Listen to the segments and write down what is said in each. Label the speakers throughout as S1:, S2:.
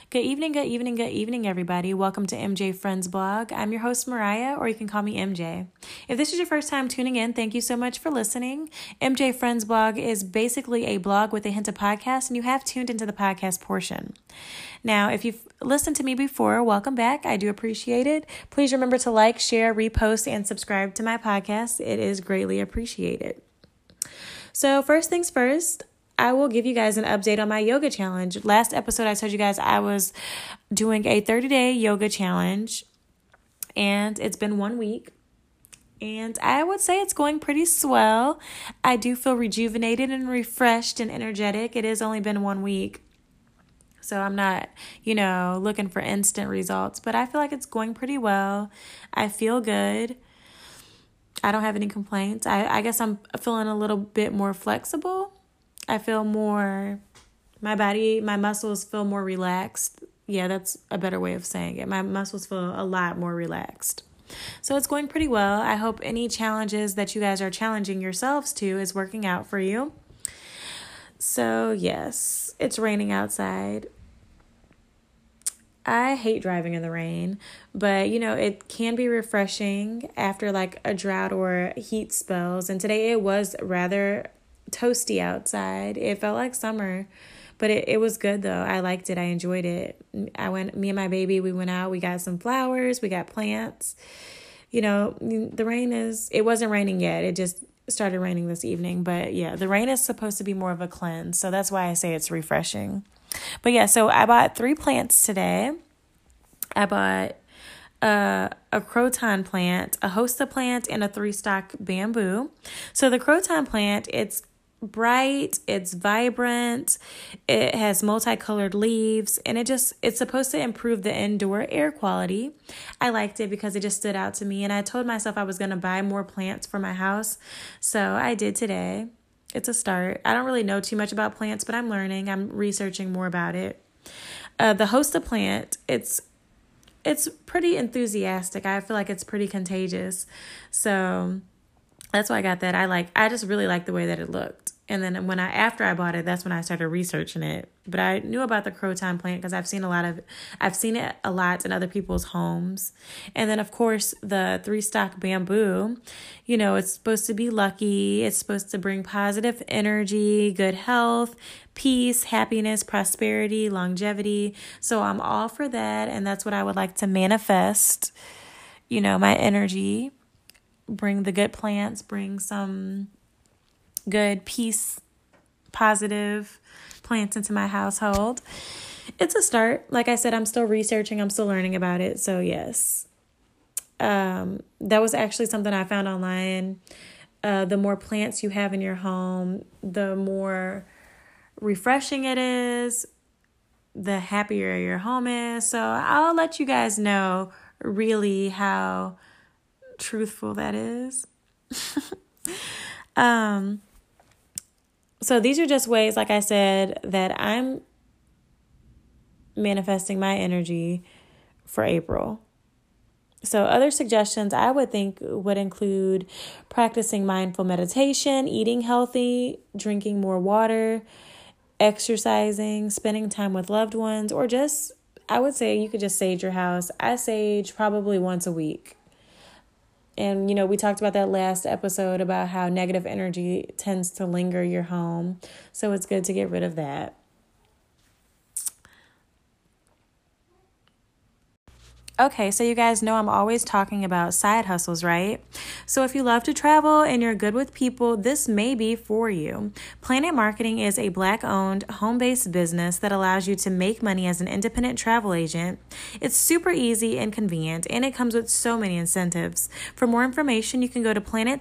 S1: Good evening, good evening, good evening, everybody. Welcome to MJ Friends Blog. I'm your host, Mariah, or you can call me MJ. If this is your first time tuning in, thank you so much for listening. MJ Friends Blog is basically a blog with a hint of podcast, and you have tuned into the podcast portion. Now, if you've listened to me before, welcome back. I do appreciate it. Please remember to like, share, repost, and subscribe to my podcast. It is greatly appreciated. So first things first, I will give you guys an update on my yoga challenge. Last episode, I told you guys I was doing a 30-day yoga challenge, and it's been 1 week, and I would say it's going pretty swell. I do feel rejuvenated and refreshed and energetic. It has only been 1 week, so I'm not, looking for instant results, but I feel like it's going pretty well. I feel good. I don't have any complaints. I guess I'm feeling a little bit more flexible. I feel more, my muscles feel more relaxed. Yeah, that's a better way of saying it. My muscles feel a lot more relaxed. So it's going pretty well. I hope any challenges that you guys are challenging yourselves to is working out for you. So yes, it's raining outside. I hate driving in the rain, but it can be refreshing after like a drought or heat spells. And today it was rather toasty outside. It felt like summer, but it was good though. I liked it. I enjoyed it. Me and my baby, we went out, we got some flowers, we got plants. It wasn't raining yet. It just started raining this evening, but yeah, the rain is supposed to be more of a cleanse. So that's why I say it's refreshing. But yeah, so I bought 3 plants today. I bought a croton plant, a hosta plant, and a 3-stalk bamboo. So the croton plant, it's bright, it's vibrant, it has multicolored leaves, and it's supposed to improve the indoor air quality. I liked it because it just stood out to me, and I told myself I was going to buy more plants for my house, so I did today. It's a start. I don't really know too much about plants, but I'm learning. I'm researching more about it. The hosta plant, it's pretty enthusiastic. I feel like it's pretty contagious. So that's why I got that. I just really like the way that it looked. And then after I bought it, that's when I started researching it. But I knew about the croton plant because I've seen it a lot in other people's homes. And then of course the 3-stalk bamboo, it's supposed to be lucky. It's supposed to bring positive energy, good health, peace, happiness, prosperity, longevity. So I'm all for that. And that's what I would like to manifest, my energy. Bring the good plants, bring some good peace, positive plants into my household. It's a start. Like I said, I'm still researching. I'm still learning about it. So yes, that was actually something I found online. The more plants you have in your home, the more refreshing it is, the happier your home is. So I'll let you guys know really how truthful that is. So these are just ways, like I said, that I'm manifesting my energy for April. So other suggestions I would think would include practicing mindful meditation, eating healthy, drinking more water, exercising, spending time with loved ones, or just, I would say you could just sage your house. I sage probably once a week. And, we talked about that last episode about how negative energy tends to linger your home. So it's good to get rid of that. Okay, so you guys know I'm always talking about side hustles, right? So if you love to travel and you're good with people, this may be for you. Planet Marketing is a Black-owned, home-based business that allows you to make money as an independent travel agent. It's super easy and convenient, and it comes with so many incentives. For more information, you can go to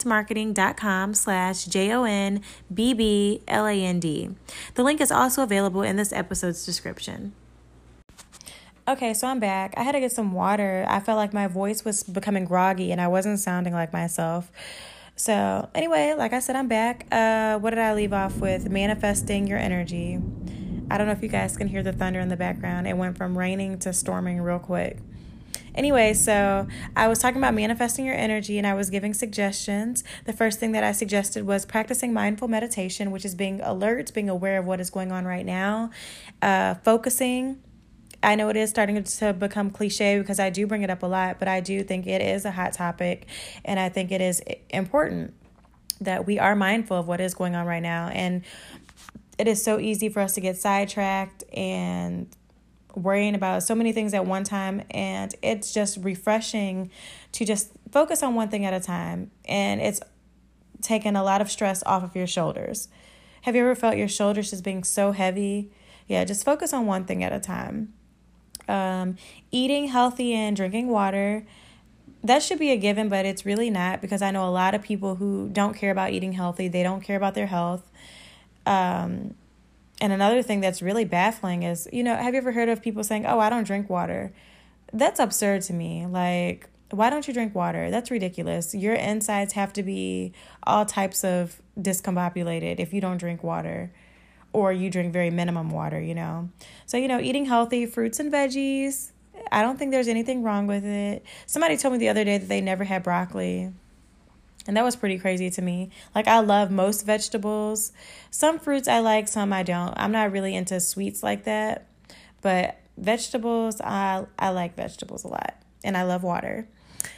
S1: planetmarketing.com/JONBBLAND. The link is also available in this episode's description. Okay, so I'm back. I had to get some water. I felt like my voice was becoming groggy and I wasn't sounding like myself. So anyway, like I said, I'm back. What did I leave off with? Manifesting your energy. I don't know if you guys can hear the thunder in the background. It went from raining to storming real quick. Anyway, so I was talking about manifesting your energy and I was giving suggestions. The first thing that I suggested was practicing mindful meditation, which is being alert, being aware of what is going on right now, focusing I know it is starting to become cliche because I do bring it up a lot, but I do think it is a hot topic, and I think it is important that we are mindful of what is going on right now. And it is so easy for us to get sidetracked and worrying about so many things at one time, and it's just refreshing to just focus on one thing at a time, and it's taking a lot of stress off of your shoulders. Have you ever felt your shoulders just being so heavy? Yeah, just focus on one thing at a time. Eating healthy and drinking water, that should be a given, but it's really not, because I know a lot of people who don't care about eating healthy. They don't care about their health. And another thing that's really baffling is, have you ever heard of people saying, oh, I don't drink water? That's absurd to me. Like, why don't you drink water? That's ridiculous. Your insides have to be all types of discombobulated if you don't drink water, or you drink very minimum water, So, eating healthy, fruits and veggies, I don't think there's anything wrong with it. Somebody told me the other day that they never had broccoli, and that was pretty crazy to me. Like, I love most vegetables. Some fruits I like, some I don't. I'm not really into sweets like that, but vegetables, I like vegetables a lot, and I love water.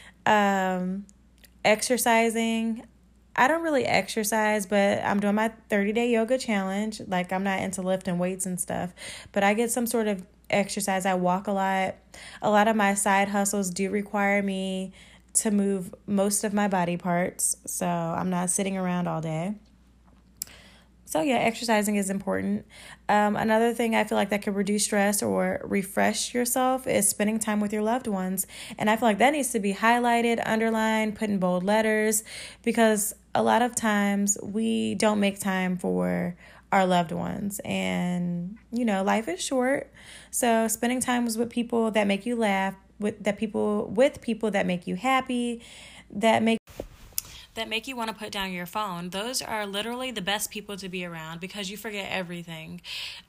S1: Exercising, I don't really exercise, but I'm doing my 30-day yoga challenge. Like, I'm not into lifting weights and stuff, but I get some sort of exercise. I walk a lot. A lot of my side hustles do require me to move most of my body parts, so I'm not sitting around all day. So yeah, exercising is important. Another thing I feel like that could reduce stress or refresh yourself is spending time with your loved ones. And I feel like that needs to be highlighted, underlined, put in bold letters, because a lot of times we don't make time for our loved ones. And, life is short. So spending time with people that make you laugh, with people that make you happy, that make you want to put down your phone. Those are literally the best people to be around, because you forget everything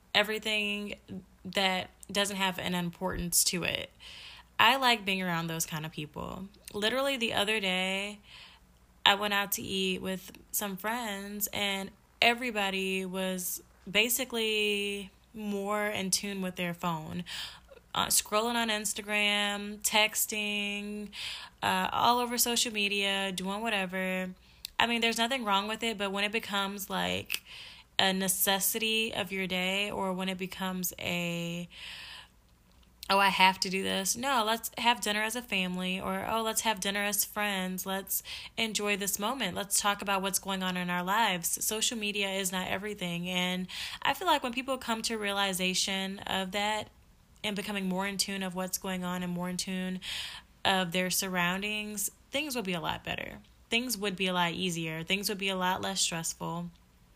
S1: that doesn't have an importance to it. I like being around those kind of people. Literally the other day, I went out to eat with some friends, and everybody was basically more in tune with their phone. Scrolling on Instagram, texting, all over social media, doing whatever. I mean, there's nothing wrong with it, but when it becomes like a necessity of your day, or when it becomes I have to do this. No, let's have dinner as a family, or, let's have dinner as friends. Let's enjoy this moment. Let's talk about what's going on in our lives. Social media is not everything. And I feel like when people come to realization of that, and becoming more in tune of what's going on and more in tune of their surroundings, things would be a lot better. Things would be a lot easier. Things would be a lot less stressful.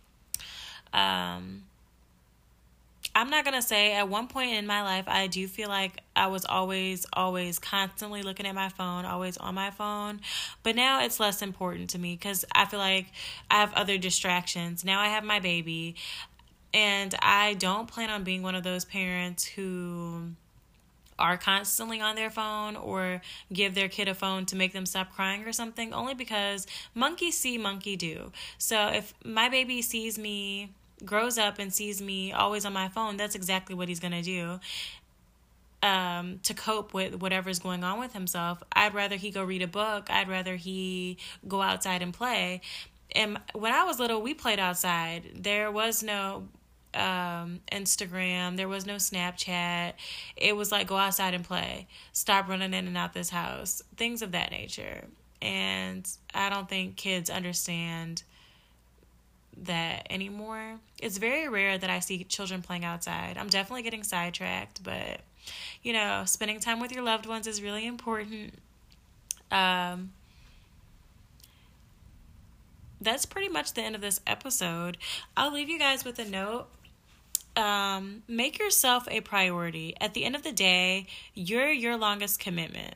S1: I'm not going to say, at one point in my life, I do feel like I was always constantly looking at my phone, always on my phone. But now it's less important to me, because I feel like I have other distractions. Now I have my baby. And I don't plan on being one of those parents who are constantly on their phone, or give their kid a phone to make them stop crying or something, only because monkey see, monkey do. So if my baby grows up and sees me always on my phone, that's exactly what he's going to do. To cope with whatever's going on with himself. I'd rather he go read a book. I'd rather he go outside and play. And when I was little, we played outside. There was no Instagram, there was no Snapchat. It was like, go outside and play, stop running in and out this house, things of that nature. And I don't think kids understand that anymore. It's very rare that I see children playing outside. I'm definitely getting sidetracked, but spending time with your loved ones is really important. That's pretty much the end of this episode. I'll leave you guys with a note. Make yourself a priority. At the end of the day, you're your longest commitment.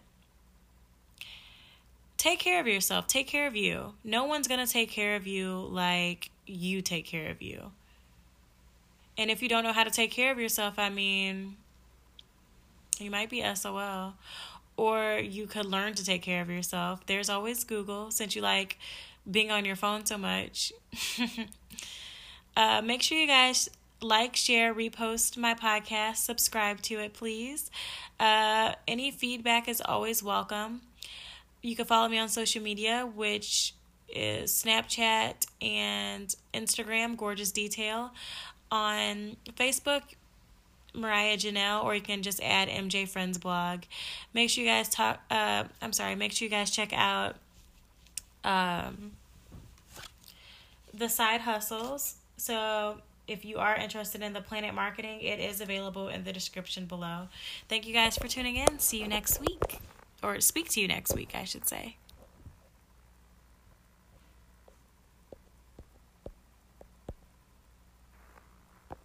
S1: Take care of yourself. Take care of you. No one's going to take care of you like you take care of you. And if you don't know how to take care of yourself, you might be SOL. Or you could learn to take care of yourself. There's always Google, since you like being on your phone so much. Make sure you guys like, share, repost my podcast, subscribe to it, please. Any feedback is always welcome. You can follow me on social media, which is Snapchat and Instagram, Gorgeous Detail. On Facebook, Mariah Janelle, or you can just add MJ Friends Blog. Make sure you guys make sure you guys check out the side hustles. So if you are interested in the Planet Marketing, it is available in the description below. Thank you guys for tuning in. See you next week. Or speak to you next week, I should say.